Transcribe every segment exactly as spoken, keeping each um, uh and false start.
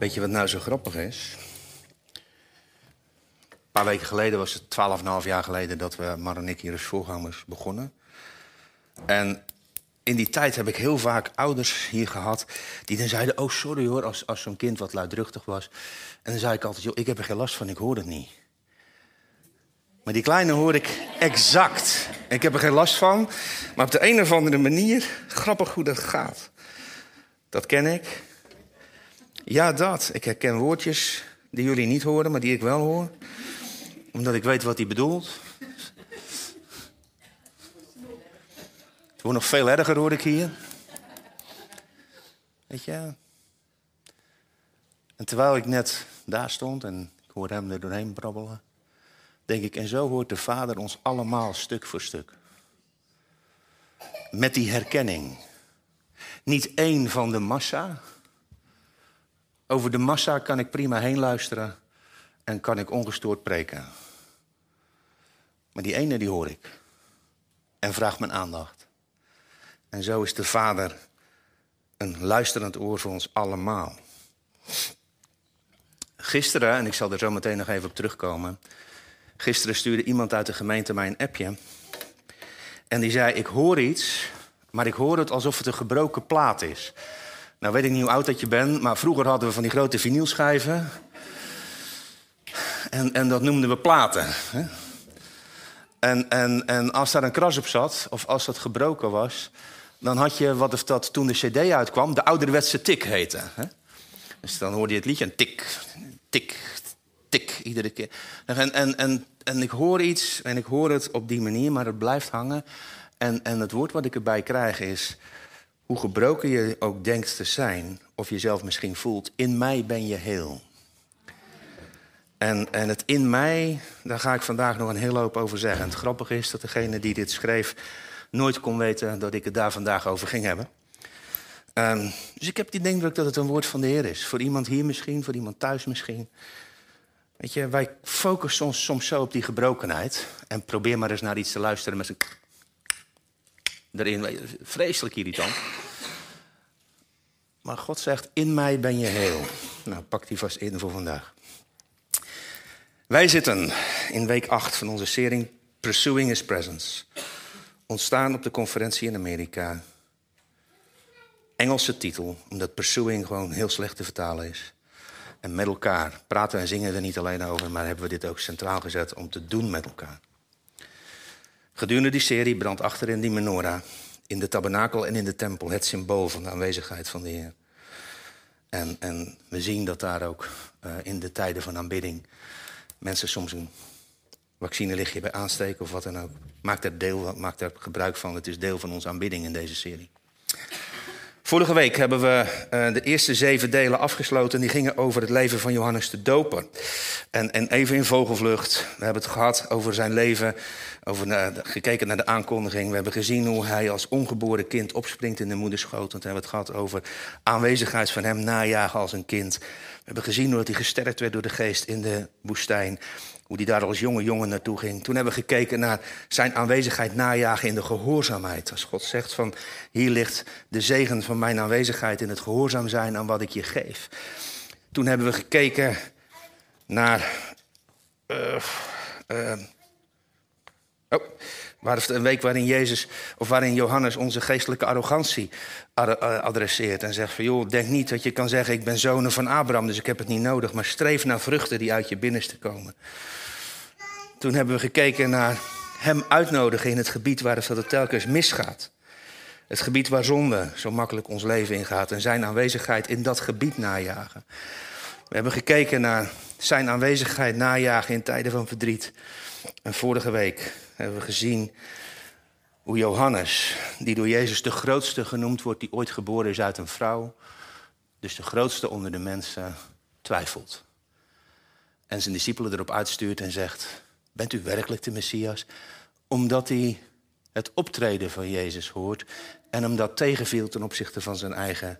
Weet je wat nou zo grappig is? Een paar weken geleden was het twaalf en een half jaar geleden dat we Mar en ik hier als voorgangers begonnen. En in die tijd heb ik heel vaak ouders hier gehad die dan zeiden, oh sorry hoor, als, als zo'n kind wat luidruchtig was. En dan zei ik altijd, joh, ik heb er geen last van, ik hoor het niet. Maar die kleine hoor ik exact. Ik heb er geen last van, maar op de een of andere manier, grappig hoe dat gaat. Dat ken ik. Ja, dat. Ik herken woordjes die jullie niet horen, maar die ik wel hoor. Omdat ik weet wat hij bedoelt. Het wordt nog veel erger, hoor ik hier. Weet je. En terwijl ik net daar stond en ik hoorde hem er doorheen brabbelen, denk ik, en zo hoort de Vader ons allemaal stuk voor stuk. Met die herkenning. Niet één van de massa. Over de massa kan ik prima heen luisteren en kan ik ongestoord preken. Maar die ene die hoor ik. En vraagt mijn aandacht. En zo is de Vader een luisterend oor voor ons allemaal. Gisteren, en ik zal er zo meteen nog even op terugkomen. Gisteren stuurde iemand uit de gemeente mij een appje. En die zei, ik hoor iets, maar ik hoor het alsof het een gebroken plaat is. Nou weet ik niet hoe oud dat je bent, maar vroeger hadden we van die grote vinylschijven. En, en dat noemden we platen. Hè? En, en, en als daar een kras op zat, of als dat gebroken was, dan had je wat of dat toen de cd uitkwam, de ouderwetse tik heette. Hè? Dus dan hoorde je het liedje, een tik, tik, tik, iedere keer. En, en, en, en ik hoor iets, en ik hoor het op die manier, maar het blijft hangen. En, en het woord wat ik erbij krijg is, hoe gebroken je ook denkt te zijn, of jezelf misschien voelt, in mij ben je heel. En, en het in mij, daar ga ik vandaag nog een hele hoop over zeggen. En het grappige is dat degene die dit schreef nooit kon weten dat ik het daar vandaag over ging hebben. Um, dus ik heb die indruk dat het een woord van de Heer is. Voor iemand hier misschien, voor iemand thuis misschien. Weet je, wij focussen ons soms zo op die gebrokenheid. En probeer maar eens naar iets te luisteren met z'n erin. Vreselijk irritant. Maar God zegt, in mij ben je heel. Nou, pak die vast in voor vandaag. Wij zitten in week acht van onze serie Pursuing His Presence. Ontstaan op de conferentie in Amerika. Engelse titel, omdat pursuing gewoon heel slecht te vertalen is. En met elkaar praten en zingen we er niet alleen over, maar hebben we dit ook centraal gezet om te doen met elkaar. Gedurende die serie brandt achterin die menorah, in de tabernakel en in de tempel, het symbool van de aanwezigheid van de Heer. En, en we zien dat daar ook uh, in de tijden van aanbidding mensen soms een vaccinelichtje bij aansteken of wat dan ook. Maak daar, deel, maak daar gebruik van, het is deel van onze aanbidding in deze serie. Vorige week hebben we uh, de eerste zeven delen afgesloten. Die gingen over het leven van Johannes de Doper. En, en even in vogelvlucht. We hebben het gehad over zijn leven. Over, uh, gekeken naar de aankondiging. We hebben gezien hoe hij als ongeboren kind opspringt in de moederschoot. En we hebben het gehad over aanwezigheid van hem najagen als een kind. We hebben gezien hoe hij gesterkt werd door de geest in de woestijn. Hoe hij daar als jonge jongen naartoe ging. Toen hebben we gekeken naar zijn aanwezigheid najagen in de gehoorzaamheid. Als God zegt van, hier ligt de zegen van mijn aanwezigheid in het gehoorzaam zijn aan wat ik je geef. Toen hebben we gekeken naar Uh, uh, oh, waar een week waarin Jezus, of waarin Johannes onze geestelijke arrogantie adresseert. En zegt van, joh, denk niet dat je kan zeggen, ik ben zoon van Abraham, dus ik heb het niet nodig. Maar streef naar vruchten die uit je binnenste komen. Toen hebben we gekeken naar hem uitnodigen in het gebied waar het telkens misgaat. Het gebied waar zonde zo makkelijk ons leven ingaat. En zijn aanwezigheid in dat gebied najagen. We hebben gekeken naar zijn aanwezigheid najagen in tijden van verdriet. En vorige week hebben we gezien hoe Johannes, die door Jezus de grootste genoemd wordt die ooit geboren is uit een vrouw, dus de grootste onder de mensen, twijfelt. En zijn discipelen erop uitstuurt en zegt, bent u werkelijk de Messias? Omdat hij het optreden van Jezus hoort en hem dat tegenviel ten opzichte van zijn eigen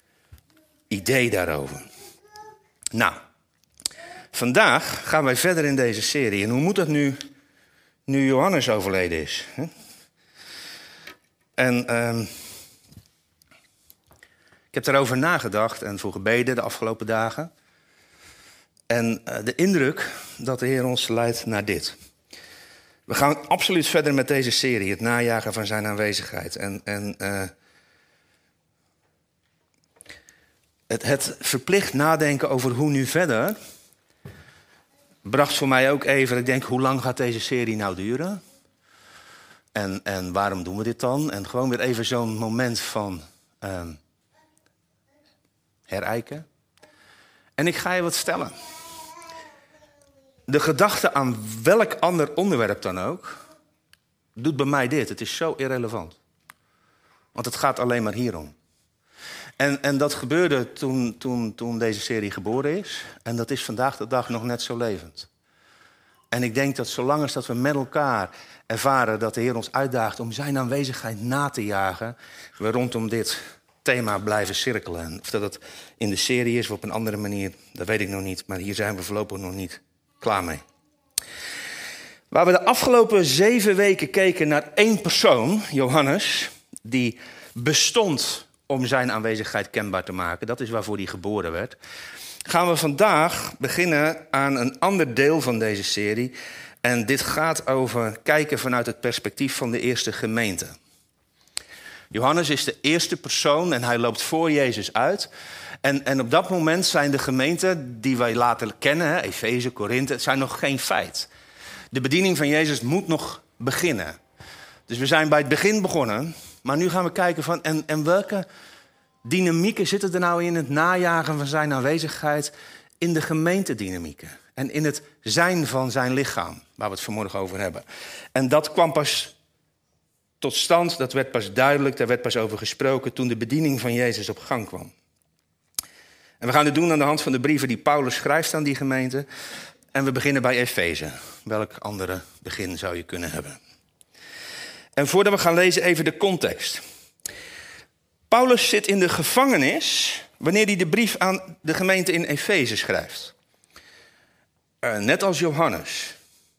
idee daarover. Nou, vandaag gaan wij verder in deze serie. En hoe moet dat nu, nu Johannes overleden is? Hè? En um, Ik heb daarover nagedacht en voor gebeden de afgelopen dagen. En uh, de indruk dat de Heer ons leidt naar dit. We gaan absoluut verder met deze serie, het najagen van zijn aanwezigheid. En, en uh, het, het verplicht nadenken over hoe nu verder bracht voor mij ook even, ik denk, hoe lang gaat deze serie nou duren? En, en waarom doen we dit dan? En gewoon weer even zo'n moment van uh, herijken. En ik ga je wat stellen. De gedachte aan welk ander onderwerp dan ook, doet bij mij dit. Het is zo irrelevant. Want het gaat alleen maar hierom. En, en dat gebeurde toen, toen, toen deze serie geboren is. En dat is vandaag de dag nog net zo levend. En ik denk dat zolang als dat we met elkaar ervaren dat de Heer ons uitdaagt om zijn aanwezigheid na te jagen, we rondom dit thema blijven cirkelen. Of dat het in de serie is of op een andere manier, dat weet ik nog niet. Maar hier zijn we voorlopig nog niet klaar mee. Waar we de afgelopen zeven weken keken naar één persoon, Johannes, die bestond om zijn aanwezigheid kenbaar te maken. Dat is waarvoor hij geboren werd. Gaan we vandaag beginnen aan een ander deel van deze serie. En dit gaat over kijken vanuit het perspectief van de eerste gemeente. Johannes is de eerste persoon en hij loopt voor Jezus uit. En, en op dat moment zijn de gemeenten die wij later kennen, Efeze, Korinthe, het zijn nog geen feit. De bediening van Jezus moet nog beginnen. Dus we zijn bij het begin begonnen, maar nu gaan we kijken van en, en welke dynamieken zitten er nou in het najagen van zijn aanwezigheid in de gemeentedynamieken. En in het zijn van zijn lichaam, waar we het vanmorgen over hebben. En dat kwam pas tot stand, dat werd pas duidelijk, daar werd pas over gesproken toen de bediening van Jezus op gang kwam. En we gaan dit doen aan de hand van de brieven die Paulus schrijft aan die gemeente. En we beginnen bij Efeze. Welk andere begin zou je kunnen hebben? En voordat we gaan lezen even de context. Paulus zit in de gevangenis wanneer hij de brief aan de gemeente in Efeze schrijft. Uh, net als Johannes.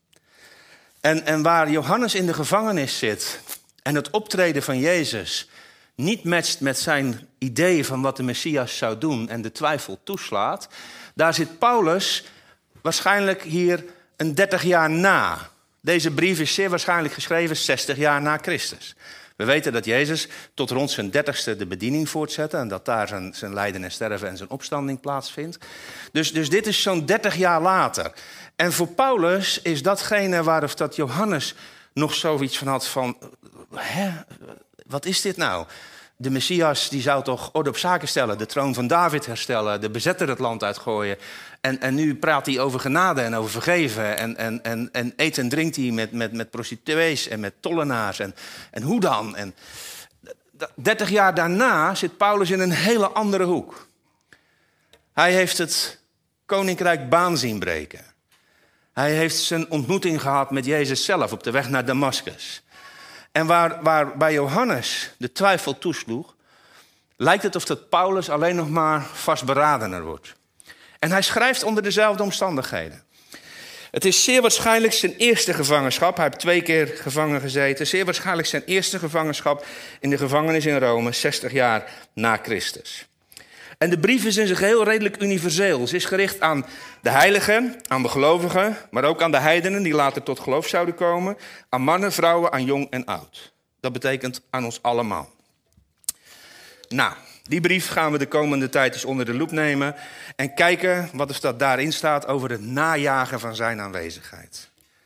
En, en waar Johannes in de gevangenis zit en het optreden van Jezus niet matcht met zijn idee van wat de Messias zou doen en de twijfel toeslaat, daar zit Paulus waarschijnlijk hier een dertig jaar na. Deze brief is zeer waarschijnlijk geschreven zestig jaar na Christus. We weten dat Jezus tot rond zijn dertigste de bediening voortzette en dat daar zijn, zijn lijden en sterven en zijn opstanding plaatsvindt. Dus, dus dit is zo'n dertig jaar later. En voor Paulus is datgene waar of dat Johannes nog zoiets van had van, hè, wat is dit nou? De Messias die zou toch orde op zaken stellen, de troon van David herstellen, de bezetter het land uitgooien. En, en nu praat hij over genade en over vergeven en, en, en, en eet en drinkt hij met, met, met prostituees en met tollenaars. En, en hoe dan? En dertig jaar daarna zit Paulus in een hele andere hoek. Hij heeft het koninkrijk baan zien breken. Hij heeft zijn ontmoeting gehad met Jezus zelf op de weg naar Damascus. En waar, waar bij Johannes de twijfel toesloeg, lijkt het of dat Paulus alleen nog maar vastberadener wordt. En hij schrijft onder dezelfde omstandigheden. Het is zeer waarschijnlijk zijn eerste gevangenschap. Hij heeft twee keer gevangen gezeten. Zeer waarschijnlijk zijn eerste gevangenschap in de gevangenis in Rome, zestig jaar na Christus. En de brief is in zijn geheel redelijk universeel. Ze is gericht aan de heiligen, aan de gelovigen, maar ook aan de heidenen die later tot geloof zouden komen. Aan mannen, vrouwen, aan jong en oud. Dat betekent aan ons allemaal. Nou, die brief gaan we de komende tijd eens onder de loep nemen en kijken wat er daarin staat over het najagen van zijn aanwezigheid.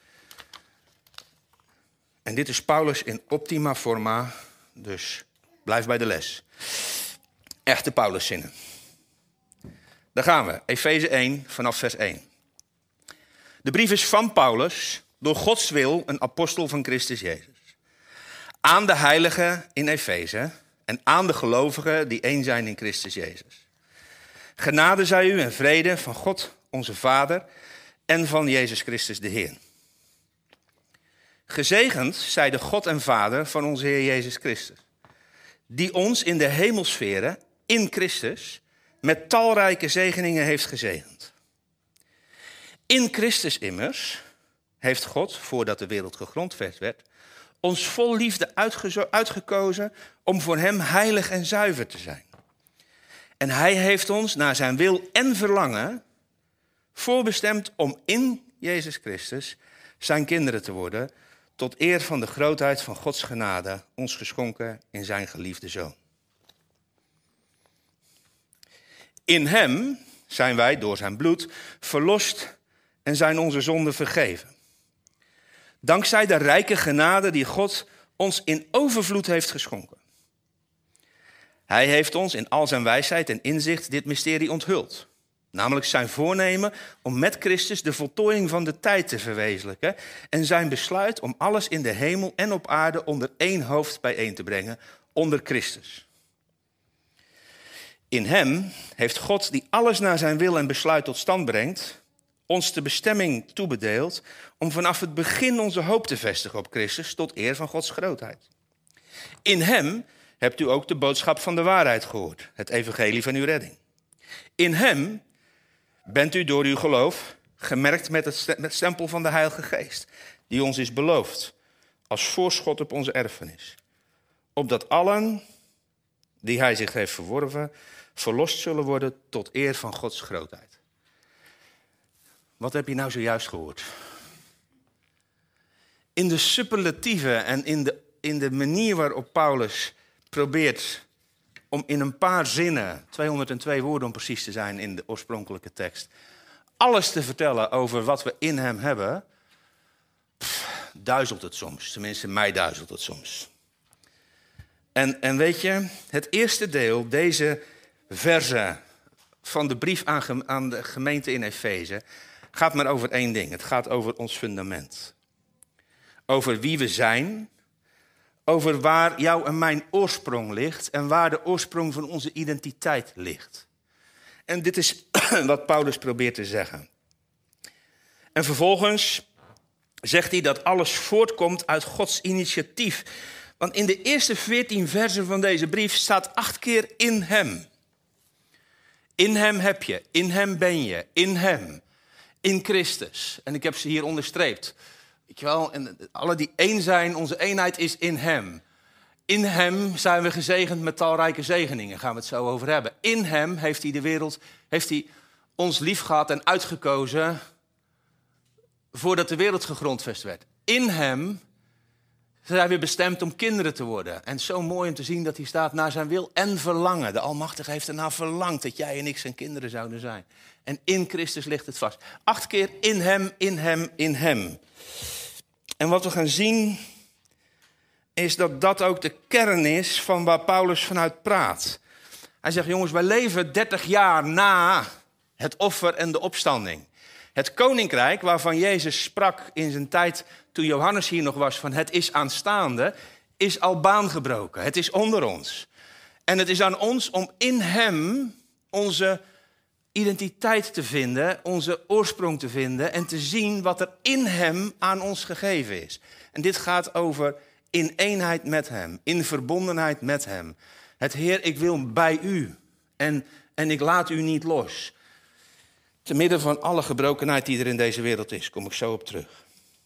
En dit is Paulus in optima forma, dus blijf bij de les. Echte Pauluszinnen. Daar gaan we, Efeze één, vanaf vers één. De brief is van Paulus, door Gods wil, een apostel van Christus Jezus. Aan de heiligen in Efeze en aan de gelovigen die één zijn in Christus Jezus. Genade zij u en vrede van God, onze Vader, en van Jezus Christus de Heer. Gezegend zij de God en Vader van onze Heer Jezus Christus, die ons in de hemelsferen, in Christus, met talrijke zegeningen heeft gezegend. In Christus immers heeft God, voordat de wereld gegrondvest werd, ons vol liefde uitgezo- uitgekozen om voor hem heilig en zuiver te zijn. En hij heeft ons naar zijn wil en verlangen voorbestemd om in Jezus Christus zijn kinderen te worden, tot eer van de grootheid van Gods genade, ons geschonken in zijn geliefde Zoon. In hem zijn wij door zijn bloed verlost en zijn onze zonden vergeven. Dankzij de rijke genade die God ons in overvloed heeft geschonken. Hij heeft ons in al zijn wijsheid en inzicht dit mysterie onthuld. Namelijk zijn voornemen om met Christus de voltooiing van de tijd te verwezenlijken. En zijn besluit om alles in de hemel en op aarde onder één hoofd bijeen te brengen, onder Christus. In hem heeft God, die alles naar zijn wil en besluit tot stand brengt, ons de bestemming toebedeeld om vanaf het begin onze hoop te vestigen op Christus tot eer van Gods grootheid. In hem hebt u ook de boodschap van de waarheid gehoord, het evangelie van uw redding. In hem bent u door uw geloof gemerkt met het stempel van de Heilige Geest, die ons is beloofd als voorschot op onze erfenis. Opdat allen die hij zich heeft verworven, verlost zullen worden tot eer van Gods grootheid. Wat heb je nou zojuist gehoord? In de superlatieven en in de, in de manier waarop Paulus probeert om in een paar zinnen, tweehonderdtwee woorden om precies te zijn in de oorspronkelijke tekst, alles te vertellen over wat we in hem hebben, pff, duizelt het soms. Tenminste, mij duizelt het soms. En, en weet je, het eerste deel, deze verse van de brief aan, aan de gemeente in Efeze, gaat maar over één ding. Het gaat over ons fundament. Over wie we zijn, over waar jouw en mijn oorsprong ligt en waar de oorsprong van onze identiteit ligt. En dit is wat Paulus probeert te zeggen. En vervolgens zegt hij dat alles voortkomt uit Gods initiatief. Want in de eerste veertien versen van deze brief staat acht keer in hem. In hem heb je, in hem ben je, in hem, in Christus. En ik heb ze hier onderstreept. Weet je wel, en alle die één zijn, onze eenheid is in hem. In hem zijn we gezegend met talrijke zegeningen, gaan we het zo over hebben. In hem heeft hij de wereld, heeft hij ons lief gehad en uitgekozen voordat de wereld gegrondvest werd. In hem zijn we bestemd om kinderen te worden. En zo mooi om te zien dat hij staat naar zijn wil en verlangen. De Almachtige heeft ernaar verlangd dat jij en ik zijn kinderen zouden zijn. En in Christus ligt het vast. Acht keer in hem, in hem, in hem. En wat we gaan zien is dat dat ook de kern is van waar Paulus vanuit praat. Hij zegt, jongens, wij leven dertig jaar na het offer en de opstanding. Het koninkrijk waarvan Jezus sprak in zijn tijd toen Johannes hier nog was van het is aanstaande, is al baangebroken. Het is onder ons. En het is aan ons om in hem onze identiteit te vinden, onze oorsprong te vinden en te zien wat er in hem aan ons gegeven is. En dit gaat over in eenheid met hem, in verbondenheid met hem. Het Heer, ik wil bij u en, en ik laat u niet los. Te midden van alle gebrokenheid die er in deze wereld is, kom ik zo op terug.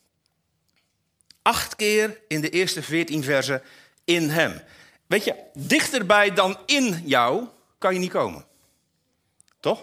Acht keer in de eerste veertien versen in hem. Weet je, dichterbij dan in jou kan je niet komen. Toch?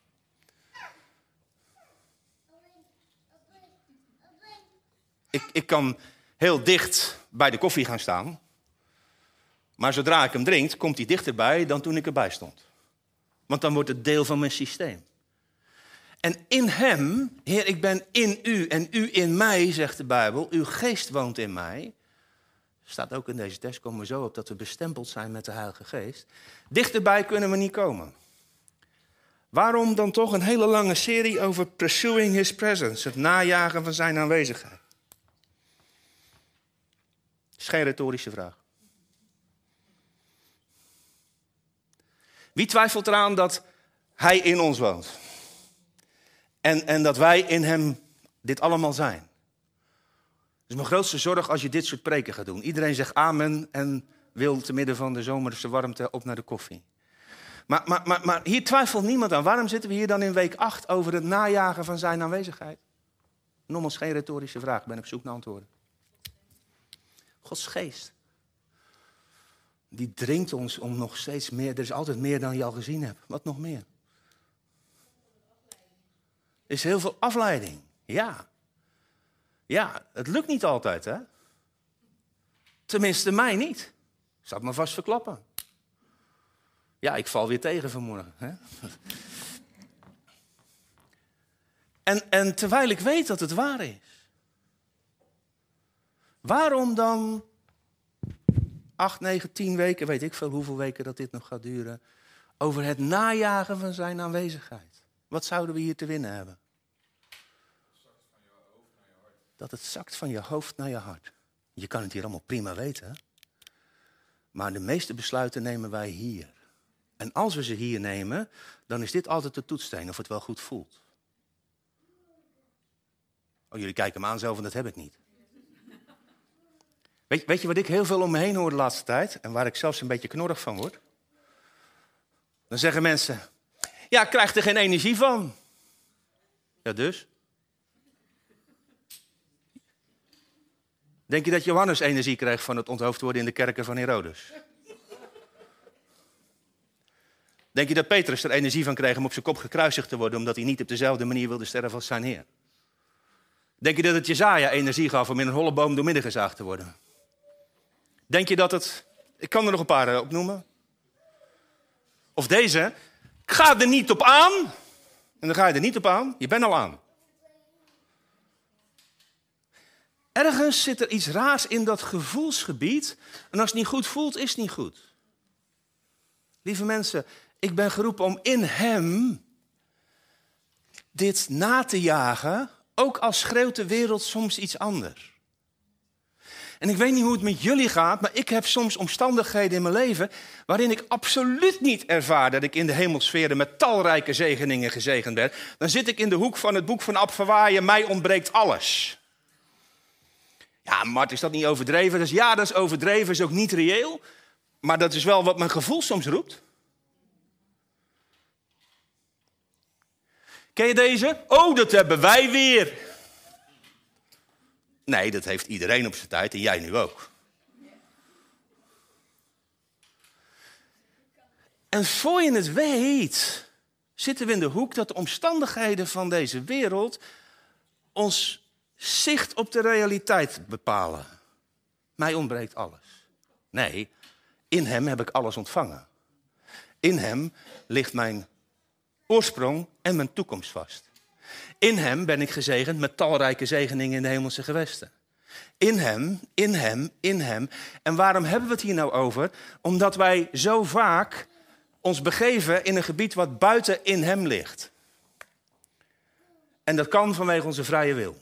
Ik, ik kan heel dicht bij de koffie gaan staan. Maar zodra ik hem drink, komt hij dichterbij dan toen ik erbij stond. Want dan wordt het deel van mijn systeem. En in hem, Heer, ik ben in u en u in mij, zegt de Bijbel. Uw geest woont in mij. Staat ook in deze tekst, komen we zo op, dat we bestempeld zijn met de Heilige Geest. Dichterbij kunnen we niet komen. Waarom dan toch een hele lange serie over pursuing his presence, het najagen van zijn aanwezigheid? Dat is geen retorische vraag. Wie twijfelt eraan dat hij in ons woont? En, en dat wij in hem dit allemaal zijn. Dat is mijn grootste zorg als je dit soort preken gaat doen. Iedereen zegt amen en wil te midden van de zomerse warmte op naar de koffie. Maar, maar, maar, maar hier twijfelt niemand aan. Waarom zitten we hier dan in week acht over het najagen van zijn aanwezigheid? Nogmaals geen retorische vraag, ik ben op zoek naar antwoorden. Gods geest. die dringt ons om nog steeds meer. Er is altijd meer dan je al gezien hebt. Wat nog meer? Er is heel veel afleiding. Ja. Ja, het lukt niet altijd, hè? Tenminste, mij niet. Ik zal het me vast verklappen. Ja, ik val weer tegen vanmorgen. Hè? En, en terwijl ik weet dat het waar is. Waarom dan acht, negen, tien weken, weet ik veel hoeveel weken dat dit nog gaat duren, over het najagen van zijn aanwezigheid? Wat zouden we hier te winnen hebben? Dat het zakt van je hoofd naar je hart. Je kan het hier allemaal prima weten. Hè? Maar de meeste besluiten nemen wij hier. En als we ze hier nemen, dan is dit altijd de toetssteen of het wel goed voelt. Oh, jullie kijken me aan zo van, dat heb ik niet. Weet, weet je wat ik heel veel om me heen hoor de laatste tijd? En waar ik zelfs een beetje knorrig van word? Dan zeggen mensen, ja, ik krijg er geen energie van. Ja, dus? Denk je dat Johannes energie kreeg van het onthoofd worden in de kerken van Herodes? Denk je dat Petrus er energie van kreeg om op zijn kop gekruisigd te worden, omdat hij niet op dezelfde manier wilde sterven als zijn Heer? Denk je dat het Jesaja energie gaf om in een holle boom doormidden gezaagd te worden? Denk je dat het... Ik kan er nog een paar opnoemen. Of deze. Ik ga er niet op aan. En dan ga je er niet op aan. Je bent al aan. Ergens zit er iets raars in dat gevoelsgebied. En als het niet goed voelt, is het niet goed. Lieve mensen, ik ben geroepen om in hem dit na te jagen. Ook al schreeuwt de wereld soms iets anders. En ik weet niet hoe het met jullie gaat, maar ik heb soms omstandigheden in mijn leven waarin ik absoluut niet ervaar dat ik in de hemelsferen met talrijke zegeningen gezegend ben. Dan zit ik in de hoek van het boek van Ab Verwaaien, mij ontbreekt alles. Ja, Mart, is dat niet overdreven? Dus ja, dat is overdreven, is ook niet reëel. Maar dat is wel wat mijn gevoel soms roept. Ken je deze? Oh, dat hebben wij weer. Nee, dat heeft iedereen op zijn tijd en jij nu ook. En voor je het weet, zitten we in de hoek dat de omstandigheden van deze wereld ons zicht op de realiteit bepalen. Mij ontbreekt alles. Nee, in hem heb ik alles ontvangen. In hem ligt mijn oorsprong en mijn toekomst vast. In hem ben ik gezegend met talrijke zegeningen in de hemelse gewesten. In hem, in hem, in hem. En waarom hebben we het hier nou over? Omdat wij zo vaak ons begeven in een gebied wat buiten in hem ligt. En dat kan vanwege onze vrije wil.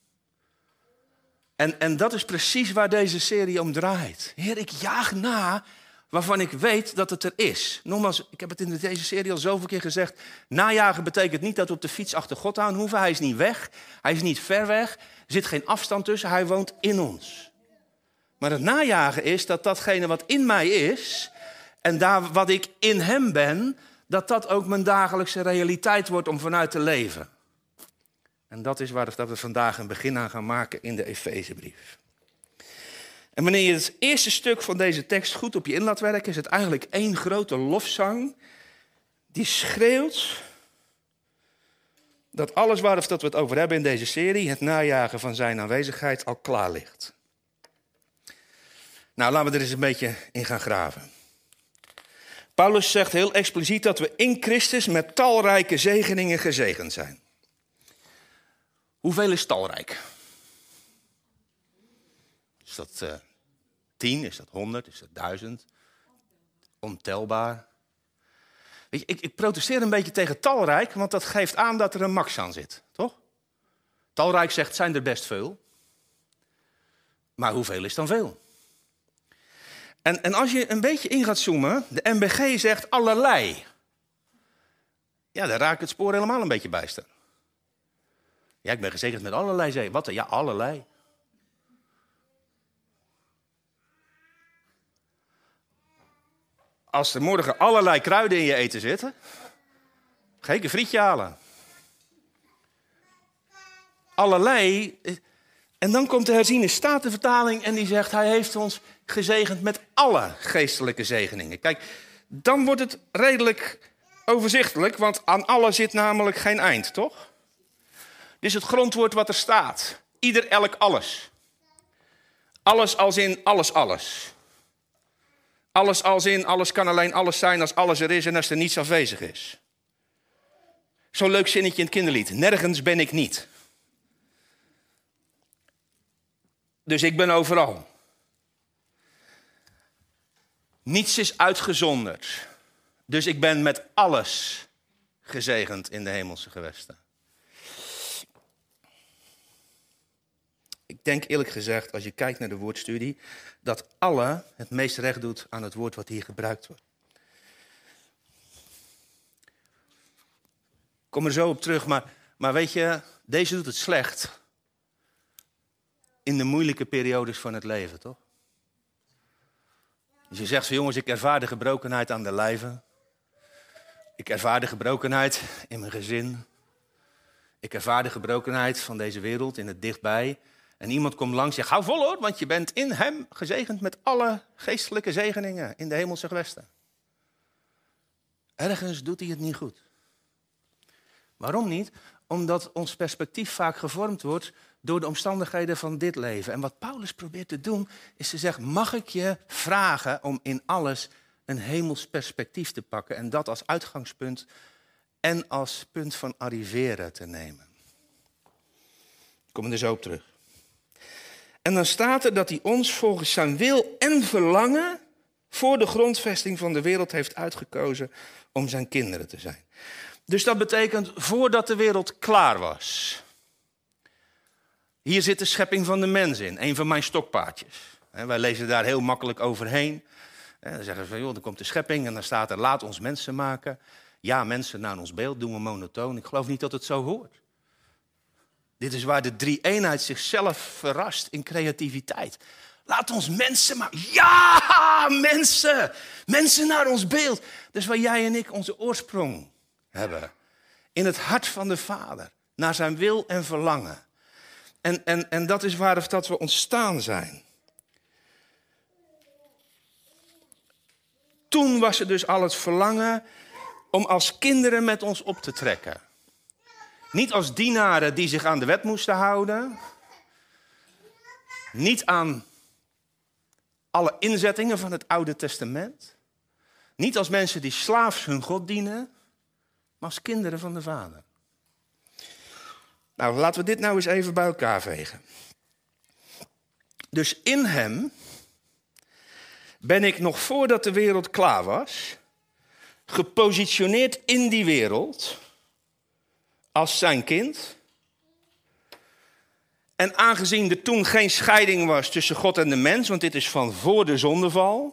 En, en dat is precies waar deze serie om draait. Heer, ik jaag na waarvan ik weet dat het er is. Nogmaals, ik heb het in deze serie al zoveel keer gezegd. Najagen betekent niet dat we op de fiets achter God aan hoeven. Hij is niet weg, hij is niet ver weg. Er zit geen afstand tussen, hij woont in ons. Maar het najagen is dat datgene wat in mij is en daar wat ik in hem ben, dat dat ook mijn dagelijkse realiteit wordt om vanuit te leven. En dat is waar we vandaag een begin aan gaan maken in de Efezebrief. En wanneer je het eerste stuk van deze tekst goed op je in laat werken, is het eigenlijk één grote lofzang die schreeuwt dat alles waar dat we het over hebben in deze serie, het najagen van zijn aanwezigheid, al klaar ligt. Nou, laten we er eens een beetje in gaan graven. Paulus zegt heel expliciet dat we in Christus met talrijke zegeningen gezegend zijn. Hoeveel is talrijk? Is dat uh, tien? Is dat honderd? Is dat duizend? Ontelbaar? Weet je, ik, ik protesteer een beetje tegen talrijk, want dat geeft aan dat er een max aan zit, toch? Talrijk zegt, zijn er best veel. Maar hoeveel is dan veel? En, en als je een beetje in gaat zoomen, de M B G zegt allerlei. Ja, daar raak ik het spoor helemaal een beetje bij staan. Ja, ik ben gezegend met allerlei zee. Wat? Ja, allerlei. Als er morgen allerlei kruiden in je eten zitten, ga ik een frietje halen. Allerlei, En dan komt de herziene statenvertaling en die zegt, hij heeft ons gezegend met alle geestelijke zegeningen. Kijk, dan wordt het redelijk overzichtelijk, want aan alle zit namelijk geen eind, toch? Dit is het grondwoord wat er staat. Ieder, elk, alles. Alles als in alles, alles. Alles als in alles kan alleen alles zijn als alles er is en als er niets afwezig is. Zo'n leuk zinnetje in het kinderlied. Nergens ben ik niet. Dus ik ben overal. Niets is uitgezonderd. Dus ik ben met alles gezegend in de hemelse gewesten. Ik denk eerlijk gezegd, als je kijkt naar de woordstudie, dat alle het meest recht doet aan het woord wat hier gebruikt wordt. Ik kom er zo op terug, maar, maar weet je, deze doet het slecht in de moeilijke periodes van het leven, toch? Dus je zegt van jongens, ik ervaar de gebrokenheid aan de lijve. Ik ervaar de gebrokenheid in mijn gezin. Ik ervaar de gebrokenheid van deze wereld in het dichtbij. En iemand komt langs en zegt, hou vol hoor, want je bent in hem gezegend met alle geestelijke zegeningen in de hemelse gewesten. Ergens doet hij het niet goed. Waarom niet? Omdat ons perspectief vaak gevormd wordt door de omstandigheden van dit leven. En wat Paulus probeert te doen, is te zeggen, mag ik je vragen om in alles een hemels perspectief te pakken en dat als uitgangspunt en als punt van arriveren te nemen. Ik kom er zo op terug. En dan staat er dat hij ons volgens zijn wil en verlangen voor de grondvesting van de wereld heeft uitgekozen om zijn kinderen te zijn. Dus dat betekent voordat de wereld klaar was. Hier zit de schepping van de mens in, een van mijn stokpaardjes. Wij lezen daar heel makkelijk overheen. En dan zeggen ze van, joh, dan komt de schepping en dan staat er, laat ons mensen maken. Ja, mensen naar ons beeld, doen we monotoon. Ik geloof niet dat het zo hoort. Dit is waar de drie-eenheid zichzelf verrast in creativiteit. Laat ons mensen maken. Ja, mensen! Mensen naar ons beeld. Dus waar jij en ik onze oorsprong hebben. In het hart van de Vader. Naar zijn wil en verlangen. En, en, en dat is waar dat we ontstaan zijn. Toen was er dus al het verlangen om als kinderen met ons op te trekken. Niet als dienaren die zich aan de wet moesten houden. Niet aan alle inzettingen van het Oude Testament. Niet als mensen die slaafs hun God dienen. Maar als kinderen van de Vader. Nou, laten we dit nou eens even bij elkaar vegen. Dus in hem ben ik nog voordat de wereld klaar was, gepositioneerd in die wereld als zijn kind. En aangezien er toen geen scheiding was tussen God en de mens, want dit is van voor de zondeval,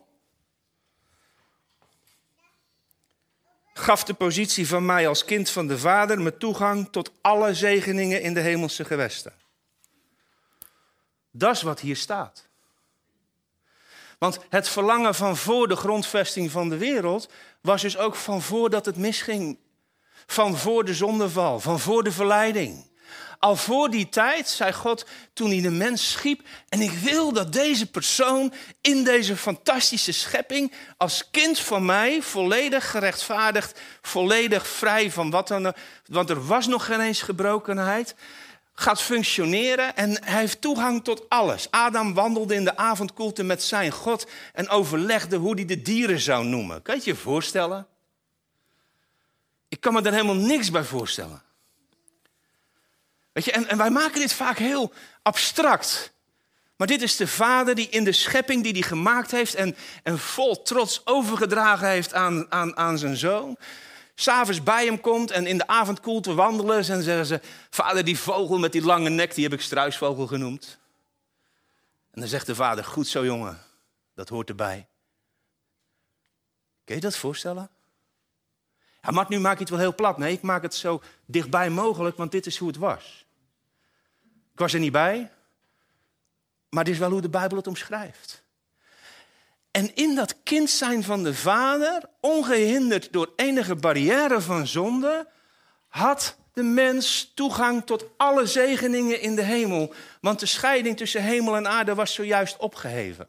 gaf de positie van mij als kind van de Vader me toegang tot alle zegeningen in de hemelse gewesten. Dat is wat hier staat. Want het verlangen van voor de grondvesting van de wereld was dus ook van voordat het misging. Van voor de zondeval, van voor de verleiding. Al voor die tijd zei God toen hij de mens schiep, en ik wil dat deze persoon in deze fantastische schepping als kind van mij volledig gerechtvaardigd, volledig vrij van wat dan ook, want er was nog geen eens gebrokenheid, gaat functioneren en hij heeft toegang tot alles. Adam wandelde in de avondkoelte met zijn God en overlegde hoe hij de dieren zou noemen. Kan je je voorstellen? Ik kan me daar helemaal niks bij voorstellen. Weet je, en, en wij maken dit vaak heel abstract. Maar dit is de Vader die in de schepping die hij gemaakt heeft en, en vol trots overgedragen heeft aan, aan, aan zijn zoon. 'S Avonds bij hem komt en in de avondkoelte wandelen en zeggen ze, Vader, die vogel met die lange nek, die heb ik struisvogel genoemd. En dan zegt de Vader, goed zo jongen, dat hoort erbij. Kun je dat voorstellen? Ja, maar nu maak je het wel heel plat. Nee, ik maak het zo dichtbij mogelijk, want dit is hoe het was. Ik was er niet bij, maar dit is wel hoe de Bijbel het omschrijft. En in dat kind zijn van de Vader, ongehinderd door enige barrière van zonde, had de mens toegang tot alle zegeningen in de hemel. Want de scheiding tussen hemel en aarde was zojuist opgeheven.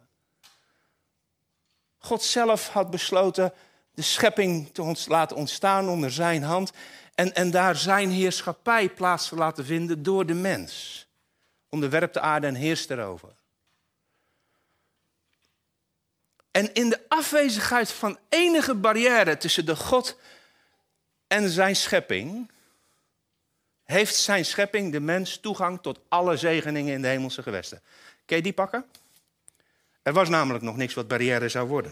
God zelf had besloten de schepping te ont- laten ontstaan onder zijn hand. En, en daar zijn heerschappij plaats te laten vinden door de mens. Onderwerpt de aarde en heerst erover. En in de afwezigheid van enige barrière tussen de God en zijn schepping, heeft zijn schepping, de mens, toegang tot alle zegeningen in de hemelse gewesten. Kun je die pakken? Er was namelijk nog niks wat barrière zou worden.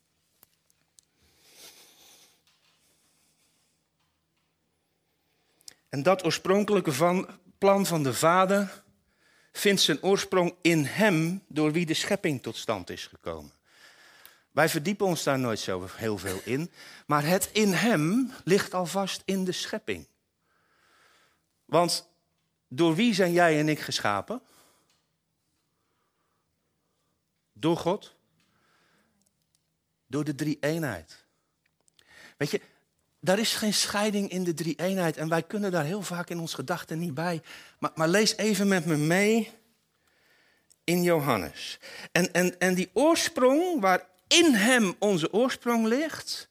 En dat oorspronkelijke van, plan van de Vader vindt zijn oorsprong in hem, door wie de schepping tot stand is gekomen. Wij verdiepen ons daar nooit zo heel veel in, maar het in hem ligt alvast in de schepping. Want door wie zijn jij en ik geschapen? Door God. Door de drie-eenheid. Weet je, daar is geen scheiding in de drie-eenheid en wij kunnen daar heel vaak in ons gedachten niet bij. Maar, maar lees even met me mee in Johannes. En, en, en die oorsprong, waar in hem onze oorsprong ligt,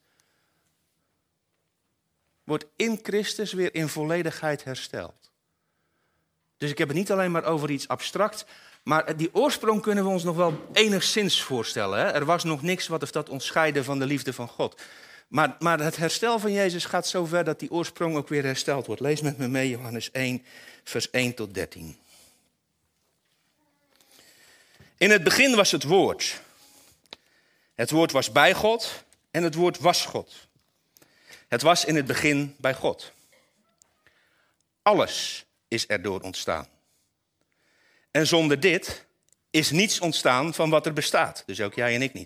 wordt in Christus weer in volledigheid hersteld. Dus ik heb het niet alleen maar over iets abstract, maar die oorsprong kunnen we ons nog wel enigszins voorstellen. Hè? Er was nog niks wat of dat ons scheidde van de liefde van God. Maar, maar het herstel van Jezus gaat zo ver dat die oorsprong ook weer hersteld wordt. Lees met me mee Johannes één, vers één tot dertien. In het begin was het woord. Het woord was bij God en het woord was God. Het was in het begin bij God. Alles is erdoor ontstaan. En zonder dit is niets ontstaan van wat er bestaat. Dus ook jij en ik niet.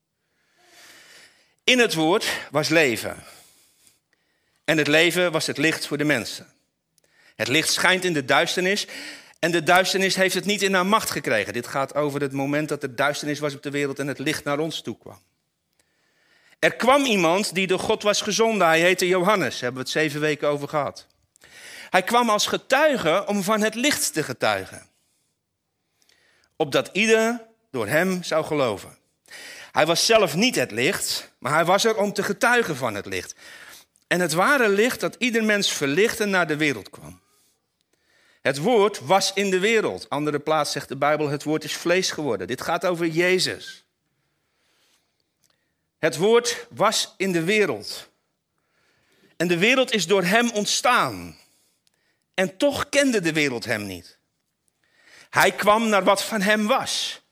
In het woord was leven. En het leven was het licht voor de mensen. Het licht schijnt in de duisternis. En de duisternis heeft het niet in haar macht gekregen. Dit gaat over het moment dat er duisternis was op de wereld en het licht naar ons toe kwam. Er kwam iemand die door God was gezonden. Hij heette Johannes. Daar hebben we het zeven weken over gehad. Hij kwam als getuige om van het licht te getuigen. Opdat ieder door hem zou geloven. Hij was zelf niet het licht, maar hij was er om te getuigen van het licht. En het ware licht dat ieder mens verlichtte naar de wereld kwam. Het woord was in de wereld. Andere plaats zegt de Bijbel, het woord is vlees geworden. Dit gaat over Jezus. Het woord was in de wereld. En de wereld is door hem ontstaan. En toch kende de wereld hem niet. Hij kwam naar wat van hem was.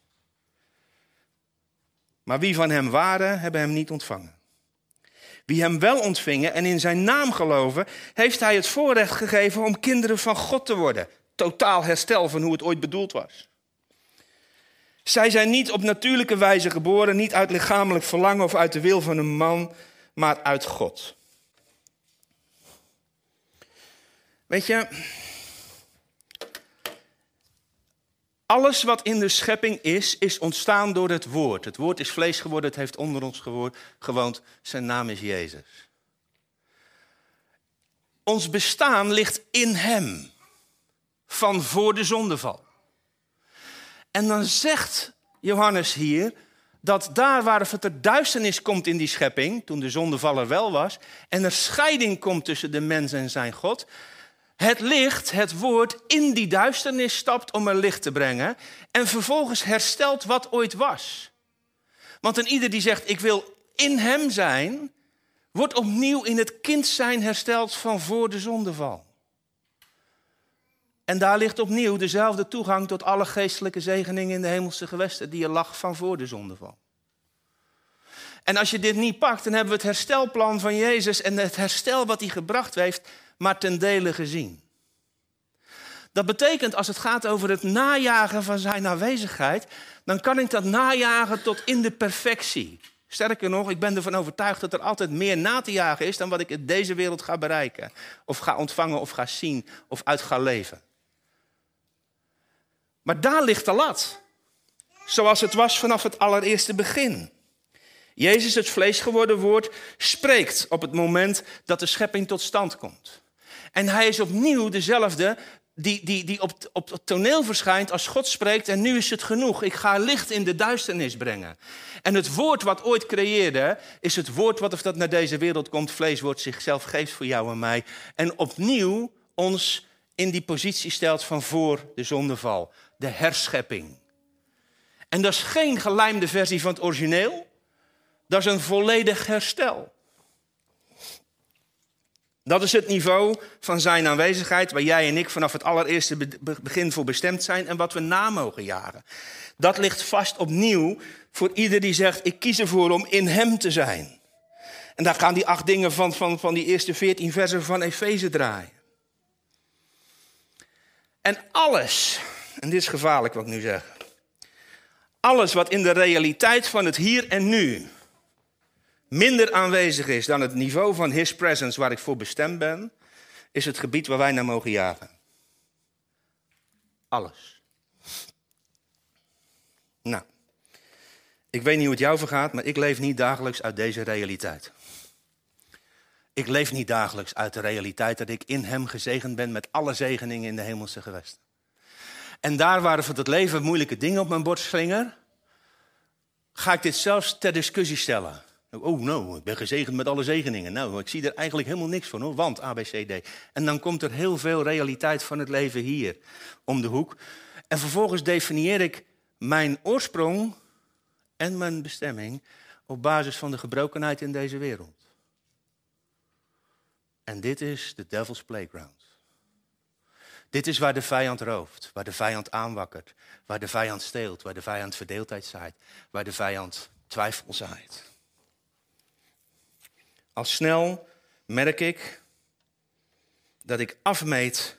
Maar wie van hem waren, hebben hem niet ontvangen. Wie hem wel ontvingen en in zijn naam geloven, heeft hij het voorrecht gegeven om kinderen van God te worden. Totaal herstel van hoe het ooit bedoeld was. Zij zijn niet op natuurlijke wijze geboren, niet uit lichamelijk verlangen of uit de wil van een man, maar uit God. Weet je, alles wat in de schepping is, is ontstaan door het woord. Het woord is vlees geworden, het heeft onder ons gewoond. Zijn naam is Jezus. Ons bestaan ligt in hem. Van voor de zondeval. En dan zegt Johannes hier dat daar waar het er duisternis komt in die schepping, toen de zondeval er wel was, en er scheiding komt tussen de mens en zijn God, het licht, het woord, in die duisternis stapt om er licht te brengen en vervolgens herstelt wat ooit was. Want een ieder die zegt, ik wil in hem zijn, wordt opnieuw in het kind zijn hersteld van voor de zondeval. En daar ligt opnieuw dezelfde toegang tot alle geestelijke zegeningen in de hemelse gewesten die er lag van voor de zondeval. En als je dit niet pakt, dan hebben we het herstelplan van Jezus en het herstel wat hij gebracht heeft, maar ten dele gezien. Dat betekent, als het gaat over het najagen van zijn aanwezigheid, dan kan ik dat najagen tot in de perfectie. Sterker nog, ik ben ervan overtuigd dat er altijd meer na te jagen is dan wat ik in deze wereld ga bereiken. Of ga ontvangen, of ga zien, of uit ga leven. Maar daar ligt de lat. Zoals het was vanaf het allereerste begin. Jezus, het vlees geworden woord, spreekt op het moment dat de schepping tot stand komt. En hij is opnieuw dezelfde die, die, die op, op het toneel verschijnt als God spreekt. En nu is het genoeg. Ik ga licht in de duisternis brengen. En het woord wat ooit creëerde, is het woord wat of dat naar deze wereld komt. Vlees wordt zichzelf geeft voor jou en mij. En opnieuw ons in die positie stelt van voor de zondeval. De herschepping. En dat is geen gelijmde versie van het origineel. Dat is een volledig herstel. Dat is het niveau van zijn aanwezigheid waar jij en ik vanaf het allereerste begin voor bestemd zijn en wat we na mogen jagen. Dat ligt vast opnieuw voor ieder die zegt, ik kies ervoor om in hem te zijn. En daar gaan die acht dingen van, van, van die eerste veertien versen van Efeze draaien. En alles, en dit is gevaarlijk wat ik nu zeg, alles wat in de realiteit van het hier en nu minder aanwezig is dan het niveau van his presence waar ik voor bestemd ben, is het gebied waar wij naar mogen jagen. Alles. Nou, ik weet niet hoe het jou vergaat, maar ik leef niet dagelijks uit deze realiteit. Ik leef niet dagelijks uit de realiteit dat ik in hem gezegend ben met alle zegeningen in de hemelse gewesten. En daar waar voor het leven moeilijke dingen op mijn bord slingeren, ga ik dit zelfs ter discussie stellen. Oh, nou, ik ben gezegend met alle zegeningen. Nou, ik zie er eigenlijk helemaal niks van, hoor, want A, B, C, D. En dan komt er heel veel realiteit van het leven hier om de hoek. En vervolgens definieer ik mijn oorsprong en mijn bestemming op basis van de gebrokenheid in deze wereld. En dit is de devil's playground. Dit is waar de vijand rooft, waar de vijand aanwakkert, waar de vijand steelt, waar de vijand verdeeldheid zaait, waar de vijand twijfel zaait. Al snel merk ik dat ik afmeet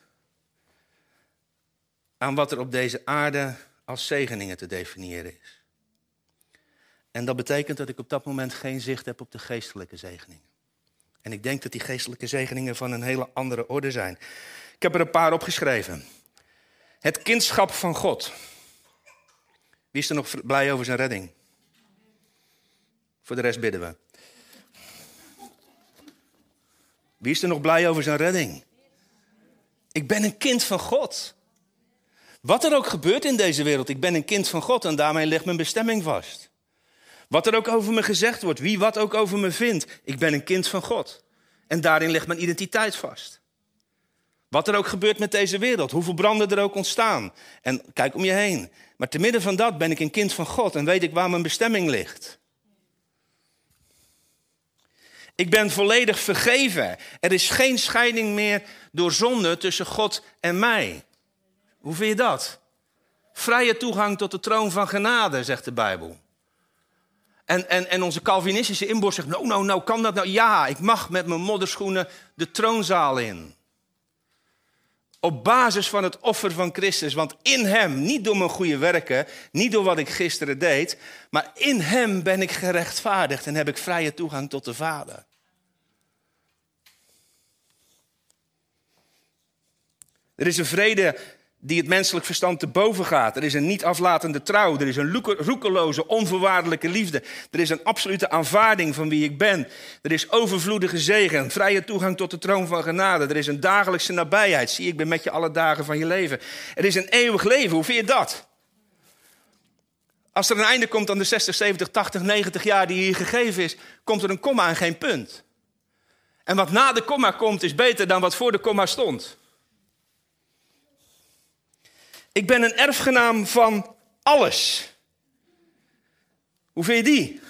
aan wat er op deze aarde als zegeningen te definiëren is. En dat betekent dat ik op dat moment geen zicht heb op de geestelijke zegeningen. En ik denk dat die geestelijke zegeningen van een hele andere orde zijn. Ik heb er een paar opgeschreven. Het kindschap van God. Wie is er nog blij over zijn redding? Voor de rest bidden we. Wie is er nog blij over zijn redding? Ik ben een kind van God. Wat er ook gebeurt in deze wereld, ik ben een kind van God en daarmee ligt mijn bestemming vast. Wat er ook over me gezegd wordt, wie wat ook over me vindt, ik ben een kind van God. En daarin ligt mijn identiteit vast. Wat er ook gebeurt met deze wereld, hoeveel branden er ook ontstaan. En kijk om je heen. Maar te midden van dat ben ik een kind van God en weet ik waar mijn bestemming ligt. Ik ben volledig vergeven. Er is geen scheiding meer door zonde tussen God en mij. Hoe vind je dat? Vrije toegang tot de troon van genade, zegt de Bijbel. En, en, en onze Calvinistische inborst zegt, nou, nou, nou, kan dat nou? Ja, ik mag met mijn modderschoenen de troonzaal in. Op basis van het offer van Christus. Want in hem, niet door mijn goede werken, niet door wat ik gisteren deed, maar in hem ben ik gerechtvaardigd en heb ik vrije toegang tot de Vader. Er is een vrede die het menselijk verstand te boven gaat. Er is een niet aflatende trouw. Er is een roekeloze, onvoorwaardelijke liefde. Er is een absolute aanvaarding van wie ik ben. Er is overvloedige zegen, vrije toegang tot de troon van genade. Er is een dagelijkse nabijheid. Zie, ik ben met je alle dagen van je leven. Er is een eeuwig leven. Hoe vind je dat? Als er een einde komt aan de zestig, zeventig, tachtig, negentig jaar die hier gegeven is, komt er een komma en geen punt. En wat na de komma komt is beter dan wat voor de komma stond. Ik ben een erfgenaam van alles. Hoe vind je die?